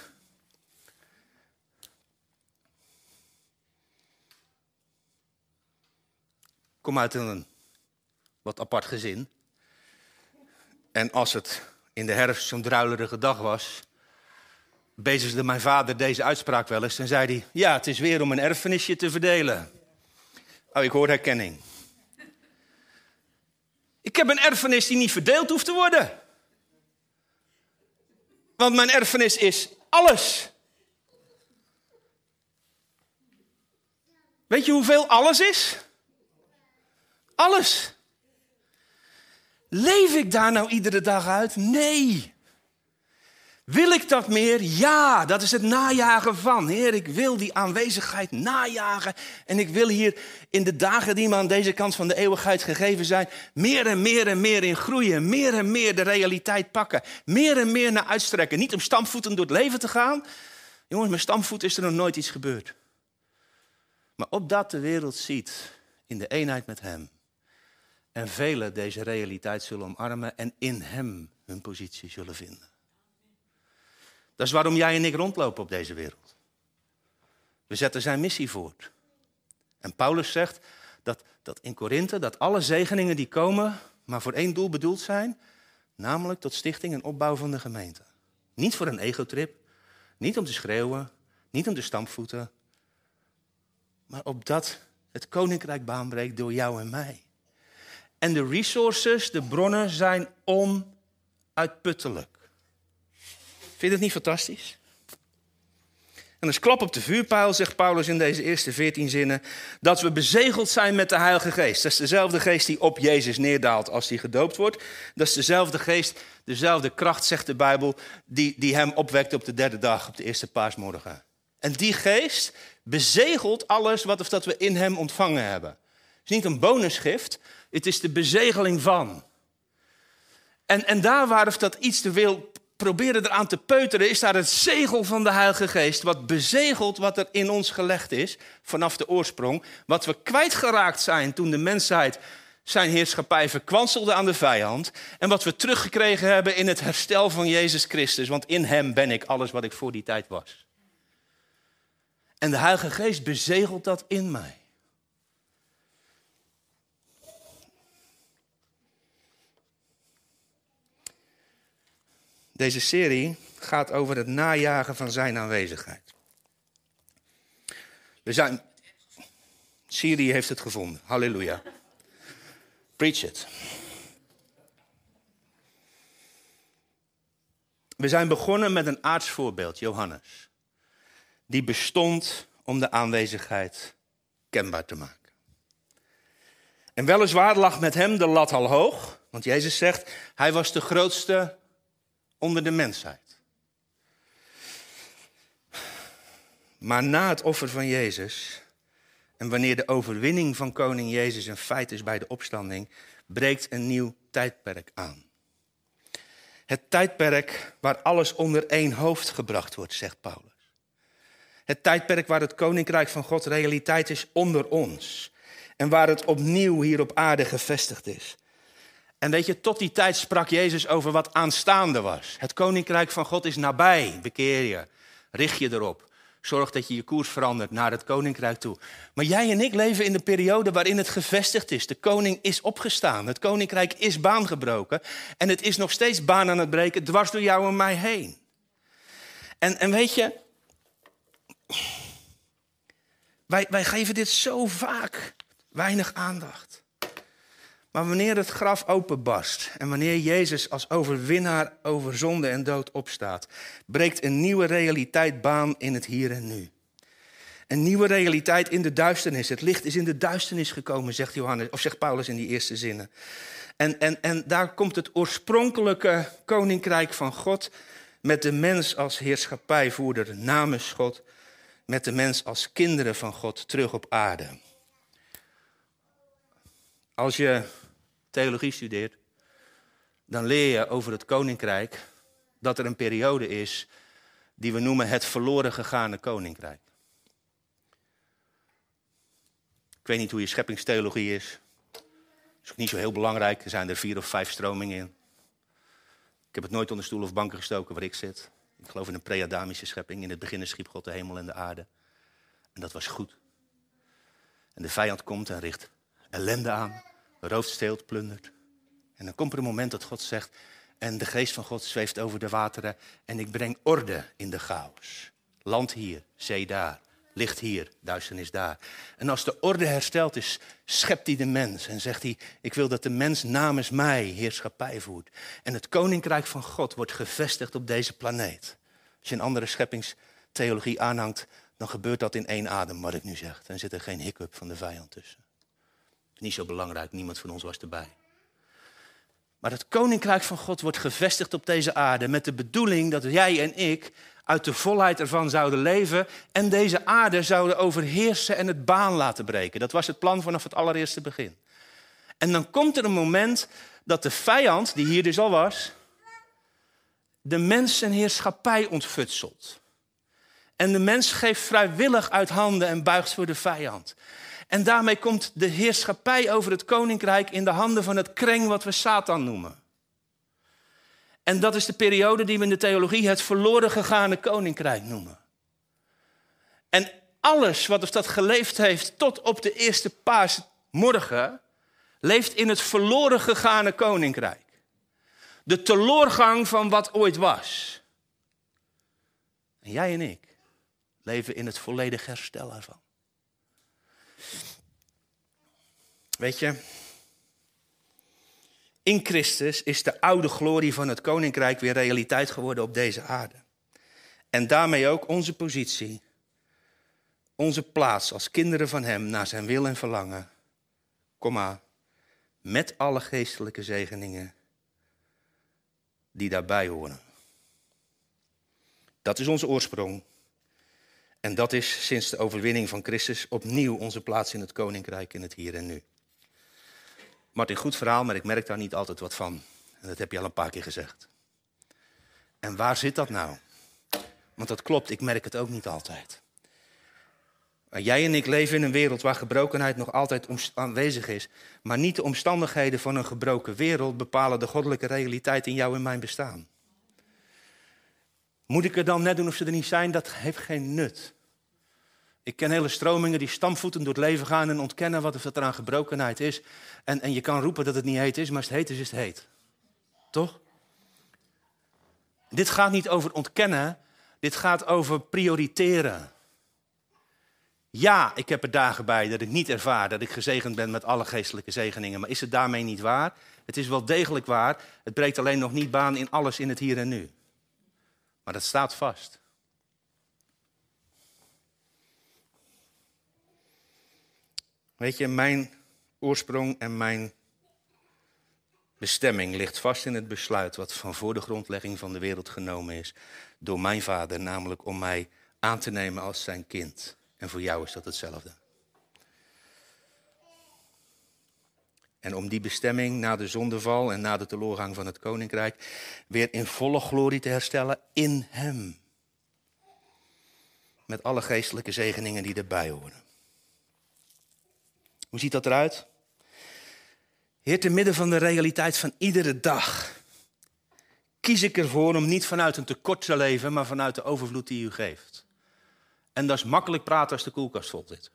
Ik kom uit een wat apart gezin. En als het in de herfst zo'n druilerige dag was, bezigde mijn vader deze uitspraak wel eens. En zei hij, ja, het is weer om een erfenisje te verdelen. Oh, ik hoor herkenning. Ik heb een erfenis die niet verdeeld hoeft te worden. Want mijn erfenis is alles. Weet je hoeveel alles is? Alles. Leef ik daar nou iedere dag uit? Nee. Wil ik dat meer? Ja, dat is het najagen van. Heer, ik wil die aanwezigheid najagen. En ik wil hier in de dagen die me aan deze kant van de eeuwigheid gegeven zijn, meer en meer en meer in groeien. Meer en meer de realiteit pakken. Meer en meer naar uitstrekken. Niet om stampvoeten door het leven te gaan. Jongens, met stampvoet is er nog nooit iets gebeurd. Maar opdat de wereld ziet in de eenheid met hem. En velen deze realiteit zullen omarmen en in hem hun positie zullen vinden. Dat is waarom jij en ik rondlopen op deze wereld. We zetten zijn missie voort. En Paulus zegt dat, dat in Korinthe dat alle zegeningen die komen maar voor één doel bedoeld zijn. Namelijk tot stichting en opbouw van de gemeente. Niet voor een egotrip, niet om te schreeuwen, niet om te stampvoeten. Maar opdat het koninkrijk baanbreekt door jou en mij. En de resources, de bronnen zijn onuitputtelijk. Vind je het niet fantastisch? En als klap op de vuurpijl zegt Paulus in deze eerste veertien zinnen dat we bezegeld zijn met de Heilige Geest. Dat is dezelfde geest die op Jezus neerdaalt als hij gedoopt wordt. Dat is dezelfde geest, dezelfde kracht, zegt de Bijbel, die, die hem opwekt op de derde dag, op de eerste paasmorgen. En die geest bezegelt alles wat of dat we in hem ontvangen hebben. Het is niet een bonusgift, het is de bezegeling van. En, en daar waar of dat iets te wil proberen eraan te peuteren, is daar het zegel van de Heilige Geest, wat bezegelt wat er in ons gelegd is, vanaf de oorsprong. Wat we kwijtgeraakt zijn toen de mensheid zijn heerschappij verkwanselde aan de vijand. En wat we teruggekregen hebben in het herstel van Jezus Christus. Want in hem ben ik alles wat ik voor die tijd was. En de Heilige Geest bezegelt dat in mij. Deze serie gaat over het najagen van zijn aanwezigheid. We zijn... Siri heeft het gevonden. Halleluja. Preach it. We zijn begonnen met een aards voorbeeld, Johannes. Die bestond om de aanwezigheid kenbaar te maken. En weliswaar lag met hem de lat al hoog. Want Jezus zegt, hij was de grootste onder de mensheid. Maar na het offer van Jezus, en wanneer de overwinning van koning Jezus een feit is bij de opstanding, breekt een nieuw tijdperk aan. Het tijdperk waar alles onder één hoofd gebracht wordt, zegt Paulus. Het tijdperk waar het koninkrijk van God realiteit is onder ons. En waar het opnieuw hier op aarde gevestigd is. En weet je, tot die tijd sprak Jezus over wat aanstaande was. Het koninkrijk van God is nabij. Bekeer je, richt je erop. Zorg dat je je koers verandert naar het koninkrijk toe. Maar jij en ik leven in de periode waarin het gevestigd is. De koning is opgestaan. Het koninkrijk is baangebroken. En het is nog steeds baan aan het breken, dwars door jou en mij heen. En, en weet je, wij, wij geven dit zo vaak weinig aandacht. Maar wanneer het graf openbarst en wanneer Jezus als overwinnaar over zonde en dood opstaat, breekt een nieuwe realiteit baan in het hier en nu. Een nieuwe realiteit in de duisternis. Het licht is in de duisternis gekomen, zegt Johannes, of zegt Paulus in die eerste zinnen. En, en, en daar komt het oorspronkelijke koninkrijk van God met de mens als heerschappijvoerder namens God, met de mens als kinderen van God terug op aarde. Als je theologie studeert, dan leer je over het koninkrijk dat er een periode is die we noemen het verloren gegane koninkrijk. Ik weet niet hoe je scheppingstheologie is. Dat is ook niet zo heel belangrijk. Er zijn er vier of vijf stromingen in. Ik heb het nooit onder stoel of banken gestoken waar ik zit. Ik geloof in een pre-Adamische schepping. In het begin schiep God de hemel en de aarde. En dat was goed. En de vijand komt en richt ellende aan. Rooft, steelt, plundert. En dan komt er een moment dat God zegt, en de geest van God zweeft over de wateren en ik breng orde in de chaos. Land hier, zee daar, licht hier, duisternis daar. En als de orde hersteld is, schept hij de mens en zegt hij, ik wil dat de mens namens mij heerschappij voert. En het koninkrijk van God wordt gevestigd op deze planeet. Als je een andere scheppingstheologie aanhangt, dan gebeurt dat in één adem, wat ik nu zeg. Dan zit er geen hiccup van de vijand tussen. Niet zo belangrijk, niemand van ons was erbij. Maar het koninkrijk van God wordt gevestigd op deze aarde met de bedoeling dat jij en ik uit de volheid ervan zouden leven en deze aarde zouden overheersen en het baan laten breken. Dat was het plan vanaf het allereerste begin. En dan komt er een moment dat de vijand, die hier dus al was, de mens zijn heerschappij ontfutselt. En de mens geeft vrijwillig uit handen en buigt voor de vijand. En daarmee komt de heerschappij over het koninkrijk in de handen van het kreng wat we Satan noemen. En dat is de periode die we in de theologie het verloren gegane koninkrijk noemen. En alles wat dat geleefd heeft tot op de eerste paasmorgen, leeft in het verloren gegane koninkrijk. De teloorgang van wat ooit was. En jij en ik leven in het volledig herstel ervan. Weet je, in Christus is de oude glorie van het koninkrijk weer realiteit geworden op deze aarde. En daarmee ook onze positie, onze plaats als kinderen van hem naar zijn wil en verlangen, komma, met alle geestelijke zegeningen die daarbij horen. Dat is onze oorsprong. En dat is sinds de overwinning van Christus opnieuw onze plaats in het koninkrijk in het hier en nu. Martin, goed verhaal, maar ik merk daar niet altijd wat van. En dat heb je al een paar keer gezegd. En waar zit dat nou? Want dat klopt, ik merk het ook niet altijd. Maar jij en ik leven in een wereld waar gebrokenheid nog altijd aanwezig is. Maar niet de omstandigheden van een gebroken wereld bepalen de goddelijke realiteit in jou en mijn bestaan. Moet ik er dan net doen of ze er niet zijn? Dat heeft geen nut. Ik ken hele stromingen die stampvoeten door het leven gaan en ontkennen wat er aan gebrokenheid is. En, en je kan roepen dat het niet heet is, maar als het heet is, is het heet. Toch? Dit gaat niet over ontkennen, dit gaat over prioriteren. Ja, ik heb er dagen bij dat ik niet ervaar dat ik gezegend ben met alle geestelijke zegeningen. Maar is het daarmee niet waar? Het is wel degelijk waar. Het breekt alleen nog niet baan in alles in het hier en nu. Maar dat staat vast. Weet je, mijn oorsprong en mijn bestemming ligt vast in het besluit wat van voor de grondlegging van de wereld genomen is door mijn vader, namelijk om mij aan te nemen als zijn kind. En voor jou is dat hetzelfde. En om die bestemming na de zondeval en na de teloorgang van het koninkrijk weer in volle glorie te herstellen in hem. Met alle geestelijke zegeningen die erbij horen. Hoe ziet dat eruit? Heer, te midden van de realiteit van iedere dag kies ik ervoor om niet vanuit een tekort te leven, maar vanuit de overvloed die u geeft. En dat is makkelijk praten als de koelkast vol zit.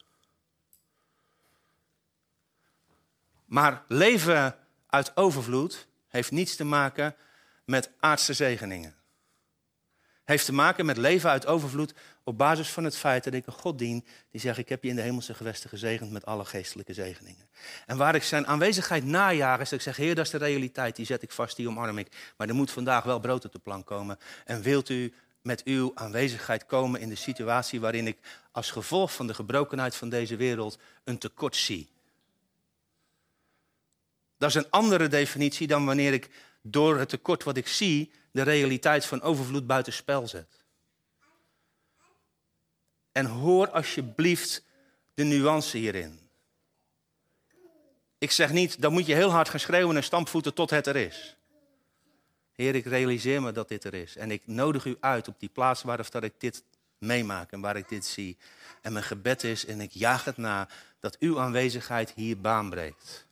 Maar leven uit overvloed heeft niets te maken met aardse zegeningen. Heeft te maken met leven uit overvloed op basis van het feit dat ik een God dien die zegt, ik heb je in de hemelse gewesten gezegend met alle geestelijke zegeningen. En waar ik zijn aanwezigheid najaag is dat ik zeg, Heer, dat is de realiteit, die zet ik vast, die omarm ik. Maar er moet vandaag wel brood op de plank komen. En wilt u met uw aanwezigheid komen in de situatie waarin ik als gevolg van de gebrokenheid van deze wereld een tekort zie. Dat is een andere definitie dan wanneer ik door het tekort wat ik zie de realiteit van overvloed buitenspel zet. En hoor alsjeblieft de nuance hierin. Ik zeg niet, dan moet je heel hard gaan schreeuwen en stampvoeten tot het er is. Heer, ik realiseer me dat dit er is. En ik nodig u uit op die plaats waar of dat ik dit meemaak en waar ik dit zie. En mijn gebed is, en ik jaag het na, dat uw aanwezigheid hier baan breekt.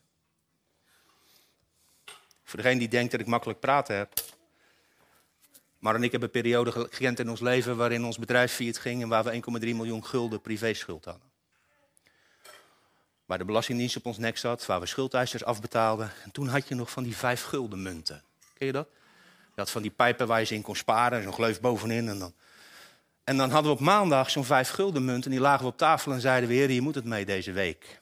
Voor degene die denkt dat ik makkelijk praten heb. Maar en ik heb een periode gekend in ons leven waarin ons bedrijf failliet ging en waar we één komma drie miljoen gulden privéschuld hadden. Waar de Belastingdienst op ons nek zat, waar we schuldeisers afbetaalden. En toen had je nog van die vijf gulden munten. Ken je dat? Je had van die pijpen waar je ze in kon sparen, zo'n gleuf bovenin. En dan, en dan hadden we op maandag zo'n vijf gulden munt en die lagen we op tafel en zeiden we, Heer, je moet het mee deze week.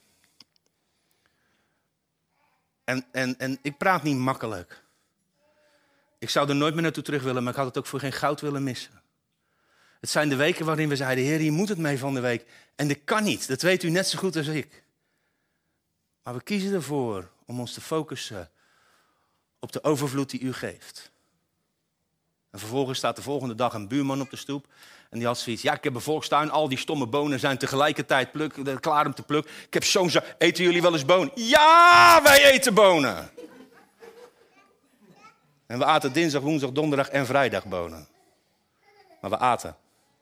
En, en, en ik praat niet makkelijk. Ik zou er nooit meer naartoe terug willen, maar ik had het ook voor geen goud willen missen. Het zijn de weken waarin we zeiden, Heer, je moet het mee van de week. En dat kan niet, dat weet u net zo goed als ik. Maar we kiezen ervoor om ons te focussen op de overvloed die u geeft. En vervolgens staat de volgende dag een buurman op de stoep. En die had zoiets, ja, ik heb een volkstuin, al die stomme bonen zijn tegelijkertijd pluk, klaar om te plukken. Ik heb zo'n zak, eten jullie wel eens bonen? Ja, wij eten bonen. En we aten dinsdag, woensdag, donderdag en vrijdag bonen. Maar we aten.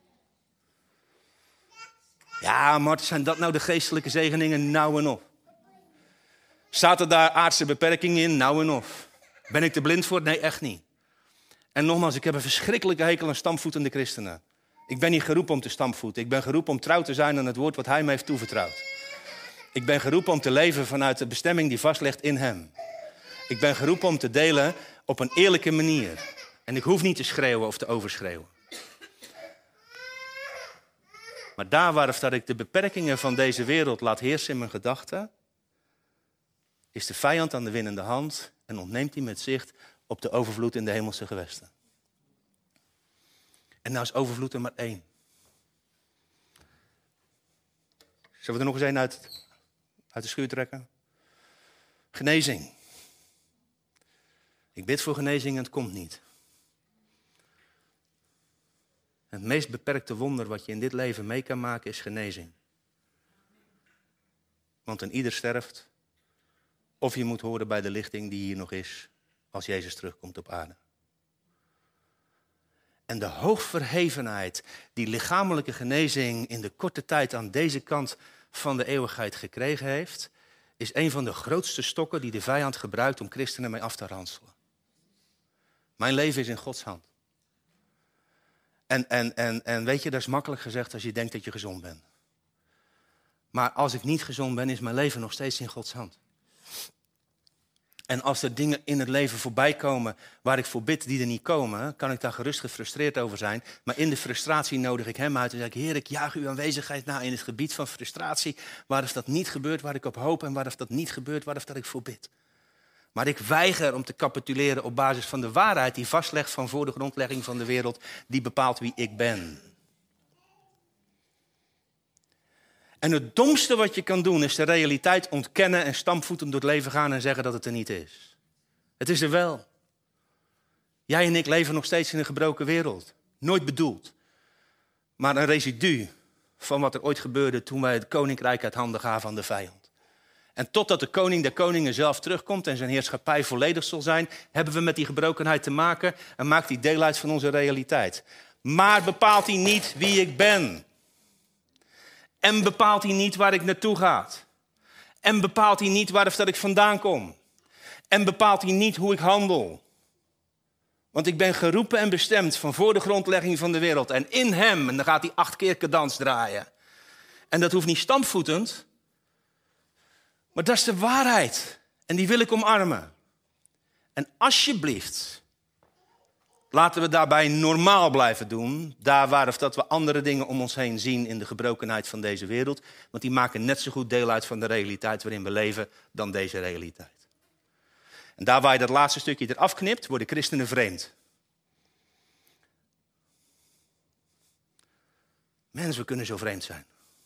Ja, maar zijn dat nou de geestelijke zegeningen? Nou en of. Zaten daar aardse beperkingen in? Nou en of. Ben ik te blind voor? Nee, echt niet. En nogmaals, ik heb een verschrikkelijke hekel aan stampvoetende christenen. Ik ben niet geroepen om te stampvoeten. Ik ben geroepen om trouw te zijn aan het woord wat hij me heeft toevertrouwd. Ik ben geroepen om te leven vanuit de bestemming die vastlegt in hem. Ik ben geroepen om te delen op een eerlijke manier. En ik hoef niet te schreeuwen of te overschreeuwen. Maar daar waar dat ik de beperkingen van deze wereld laat heersen in mijn gedachten, is de vijand aan de winnende hand en ontneemt hij met zicht op de overvloed in de hemelse gewesten. En nou is overvloed er maar één. Zullen we er nog eens een uit, uit de schuur trekken? Genezing. Ik bid voor genezing en het komt niet. Het meest beperkte wonder wat je in dit leven mee kan maken is genezing. Want een ieder sterft. Of je moet horen bij de lichting die hier nog is als Jezus terugkomt op aarde. En de hoogverhevenheid die lichamelijke genezing in de korte tijd aan deze kant van de eeuwigheid gekregen heeft, is een van de grootste stokken die de vijand gebruikt om christenen mee af te ranselen. Mijn leven is in Gods hand. En, en, en, en weet je, dat is makkelijk gezegd als je denkt dat je gezond bent. Maar als ik niet gezond ben, is mijn leven nog steeds in Gods hand. En als er dingen in het leven voorbij komen waar ik voor bid die er niet komen, kan ik daar gerust gefrustreerd over zijn. Maar in de frustratie nodig ik hem uit en zeg ik, Heer, ik jaag uw aanwezigheid na in het gebied van frustratie. Waar is dat niet gebeurt, waar ik op hoop en waar is dat niet gebeurt, waar is dat ik voor bid. Maar ik weiger om te capituleren op basis van de waarheid die vastlegt van voor de grondlegging van de wereld, die bepaalt wie ik ben. En het domste wat je kan doen is de realiteit ontkennen en stampvoetend door het leven gaan en zeggen dat het er niet is. Het is er wel. Jij en ik leven nog steeds in een gebroken wereld. Nooit bedoeld. Maar een residu van wat er ooit gebeurde toen wij het koninkrijk uit handen gaven aan de vijand. En totdat de koning der koningen zelf terugkomt en zijn heerschappij volledig zal zijn, hebben we met die gebrokenheid te maken en maakt die deel uit van onze realiteit. Maar bepaalt hij niet wie ik ben. En bepaalt hij niet waar ik naartoe ga. En bepaalt hij niet waar of dat ik vandaan kom. En bepaalt hij niet hoe ik handel. Want ik ben geroepen en bestemd van voor de grondlegging van de wereld. En in hem, en dan gaat hij acht keer cadans draaien. En dat hoeft niet stampvoetend. Maar dat is de waarheid. En die wil ik omarmen. En alsjeblieft, laten we daarbij normaal blijven doen. Daar waar of dat we andere dingen om ons heen zien in de gebrokenheid van deze wereld. Want die maken net zo goed deel uit van de realiteit waarin we leven dan deze realiteit. En daar waar je dat laatste stukje eraf knipt, worden christenen vreemd. Mensen, we kunnen zo vreemd zijn.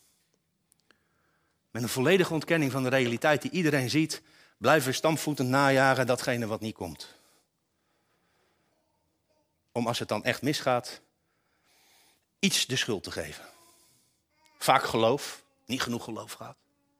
Met een volledige ontkenning van de realiteit die iedereen ziet, blijven we stampvoetend najagen datgene wat niet komt. Om als het dan echt misgaat, iets de schuld te geven. Vaak geloof, niet genoeg geloof gaat.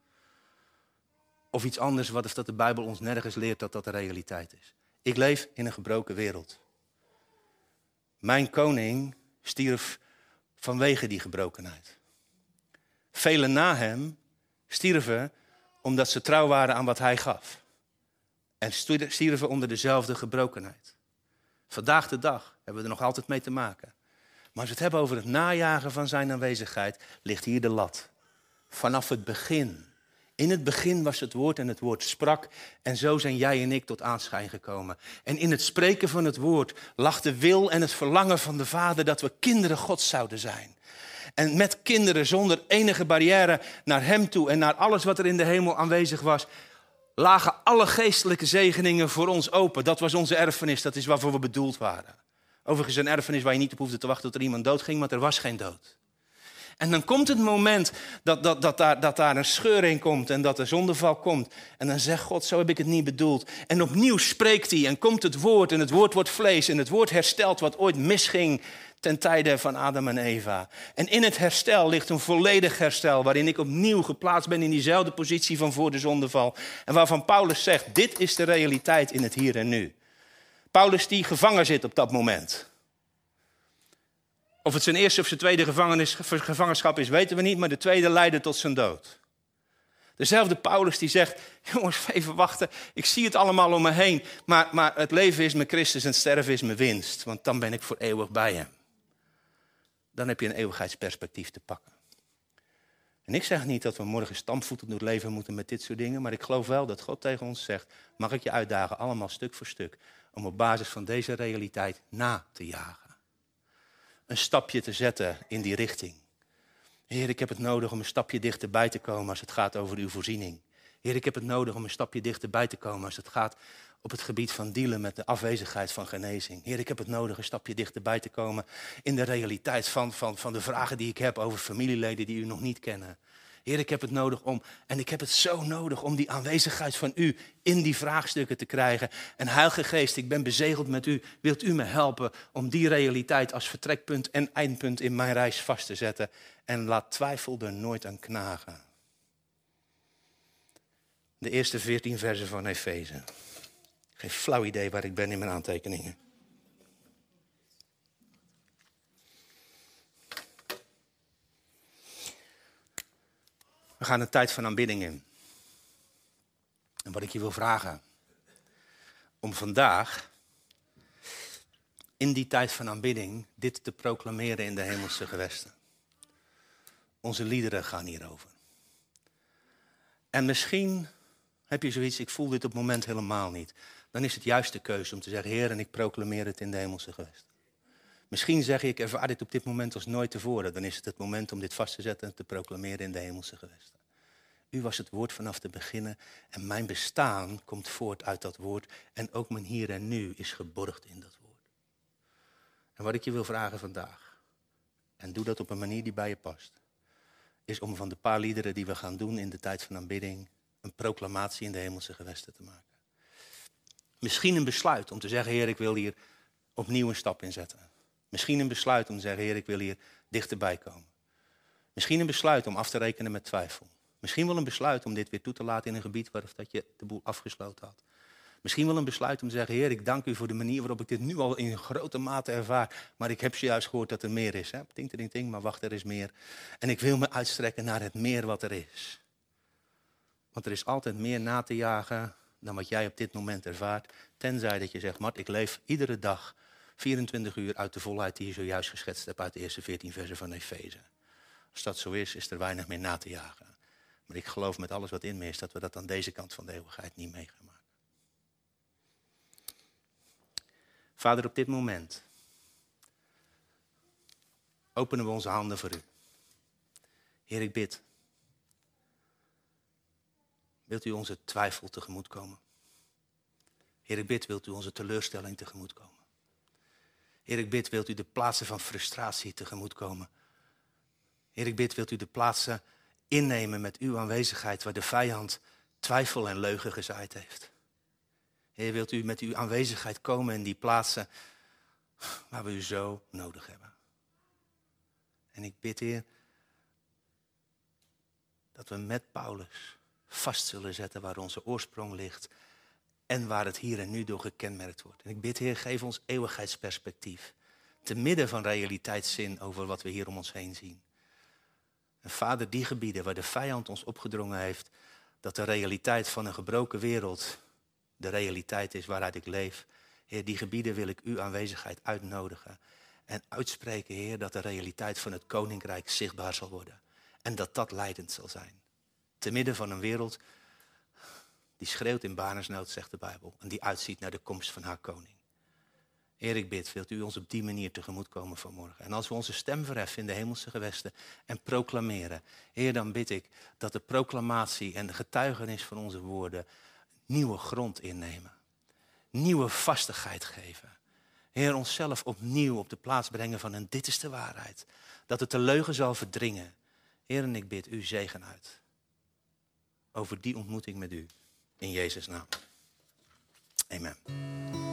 Of iets anders wat of dat de Bijbel ons nergens leert dat dat de realiteit is. Ik leef in een gebroken wereld. Mijn koning stierf vanwege die gebrokenheid. Velen na hem stierven omdat ze trouw waren aan wat hij gaf. En stierven onder dezelfde gebrokenheid. Vandaag de dag hebben we er nog altijd mee te maken. Maar als we het hebben over het najagen van zijn aanwezigheid, ligt hier de lat. Vanaf het begin. In het begin was het woord en het woord sprak. En zo zijn jij en ik tot aanschijn gekomen. En in het spreken van het woord lag de wil en het verlangen van de Vader dat we kinderen Gods zouden zijn. En met kinderen zonder enige barrière naar hem toe en naar alles wat er in de hemel aanwezig was, lagen alle geestelijke zegeningen voor ons open. Dat was onze erfenis, dat is waarvoor we bedoeld waren. Overigens een erfenis waar je niet op hoefde te wachten tot er iemand doodging, want er was geen dood. En dan komt het moment dat, dat, dat, daar, dat daar een scheur in komt en dat er zondeval komt. En dan zegt God, zo heb ik het niet bedoeld. En opnieuw spreekt hij en komt het woord en het woord wordt vlees. En het woord herstelt wat ooit misging ten tijde van Adam en Eva. En in het herstel ligt een volledig herstel, waarin ik opnieuw geplaatst ben in diezelfde positie van voor de zondeval. En waarvan Paulus zegt, dit is de realiteit in het hier en nu. Paulus die gevangen zit op dat moment. Of het zijn eerste of zijn tweede gevangenis, gevangenschap is, weten we niet, maar de tweede leidde tot zijn dood. Dezelfde Paulus die zegt, jongens, even wachten, ik zie het allemaal om me heen, maar, maar het leven is mijn Christus en het sterven is mijn winst, want dan ben ik voor eeuwig bij hem. Dan heb je een eeuwigheidsperspectief te pakken. En ik zeg niet dat we morgen stampvoetend door het leven moeten met dit soort dingen, maar ik geloof wel dat God tegen ons zegt, mag ik je uitdagen, allemaal stuk voor stuk, om op basis van deze realiteit na te jagen. Een stapje te zetten in die richting. Heer, ik heb het nodig om een stapje dichterbij te komen als het gaat over uw voorziening. Heer, ik heb het nodig om een stapje dichterbij te komen als het gaat op het gebied van dealen met de afwezigheid van genezing. Heer, ik heb het nodig een stapje dichterbij te komen in de realiteit van, van, van de vragen die ik heb over familieleden die u nog niet kennen. Heer, ik heb het nodig om, en ik heb het zo nodig om die aanwezigheid van u in die vraagstukken te krijgen. En Heilige Geest, ik ben bezegeld met u. Wilt u me helpen om die realiteit als vertrekpunt en eindpunt in mijn reis vast te zetten? En laat twijfel er nooit aan knagen. De eerste veertien versen van Efeze. Geen flauw idee waar ik ben in mijn aantekeningen. We gaan een tijd van aanbidding in. En wat ik je wil vragen, om vandaag, in die tijd van aanbidding, dit te proclameren in de hemelse gewesten. Onze liederen gaan hierover. En misschien heb je zoiets, ik voel dit op het moment helemaal niet. Dan is het juist de keuze om te zeggen, Heer, en ik proclameer het in de hemelse gewesten. Misschien zeg je, ik ervaar dit op dit moment als nooit tevoren. Dan is het het moment om dit vast te zetten en te proclameren in de hemelse gewesten. U was het woord vanaf te beginnen en mijn bestaan komt voort uit dat woord. En ook mijn hier en nu is geborgd in dat woord. En wat ik je wil vragen vandaag, en doe dat op een manier die bij je past, is om van de paar liederen die we gaan doen in de tijd van aanbidding, een proclamatie in de hemelse gewesten te maken. Misschien een besluit om te zeggen, Heer, ik wil hier opnieuw een stap in zetten. Misschien een besluit om te zeggen, Heer, ik wil hier dichterbij komen. Misschien een besluit om af te rekenen met twijfel. Misschien wel een besluit om dit weer toe te laten in een gebied waar dat je de boel afgesloten had. Misschien wel een besluit om te zeggen, Heer, ik dank u voor de manier waarop ik dit nu al in grote mate ervaar. Maar ik heb zojuist gehoord dat er meer is. Hè? Ting, ting, ting, maar wacht, er is meer. En ik wil me uitstrekken naar het meer wat er is. Want er is altijd meer na te jagen dan wat jij op dit moment ervaart. Tenzij dat je zegt, Mart, ik leef iedere dag vierentwintig uur uit de volheid die je zojuist geschetst hebt uit de eerste veertien versen van Efeze. Als dat zo is, is er weinig meer na te jagen. Maar ik geloof met alles wat in me is dat we dat aan deze kant van de eeuwigheid niet mee gaan maken. Vader, op dit moment openen we onze handen voor u. Heer, ik bid. Wilt u onze twijfel tegemoetkomen? Heer, ik bid, wilt u onze teleurstelling tegemoetkomen? Heer, ik bid, wilt u de plaatsen van frustratie tegemoetkomen? Heer, ik bid, wilt u de plaatsen innemen met uw aanwezigheid waar de vijand twijfel en leugen gezaaid heeft? Heer, wilt u met uw aanwezigheid komen in die plaatsen waar we u zo nodig hebben? En ik bid, Heer, dat we met Paulus vast zullen zetten waar onze oorsprong ligt en waar het hier en nu door gekenmerkt wordt. En ik bid, Heer, geef ons eeuwigheidsperspectief, te midden van realiteitszin over wat we hier om ons heen zien. En Vader, die gebieden waar de vijand ons opgedrongen heeft, dat de realiteit van een gebroken wereld de realiteit is waaruit ik leef. Heer, die gebieden wil ik uw aanwezigheid uitnodigen en uitspreken, Heer, dat de realiteit van het koninkrijk zichtbaar zal worden. En dat dat leidend zal zijn. Te midden van een wereld die schreeuwt in banersnood, zegt de Bijbel, en die uitziet naar de komst van haar koning. Heer, ik bid, wilt u ons op die manier tegemoetkomen vanmorgen. En als we onze stem verheffen in de hemelse gewesten en proclameren, Heer, dan bid ik dat de proclamatie en de getuigenis van onze woorden nieuwe grond innemen. Nieuwe vastigheid geven. Heer, onszelf opnieuw op de plaats brengen van en dit is de waarheid. Dat het de leugen zal verdringen. Heer, en ik bid u zegen uit. Over die ontmoeting met u. In Jezus' naam. Amen.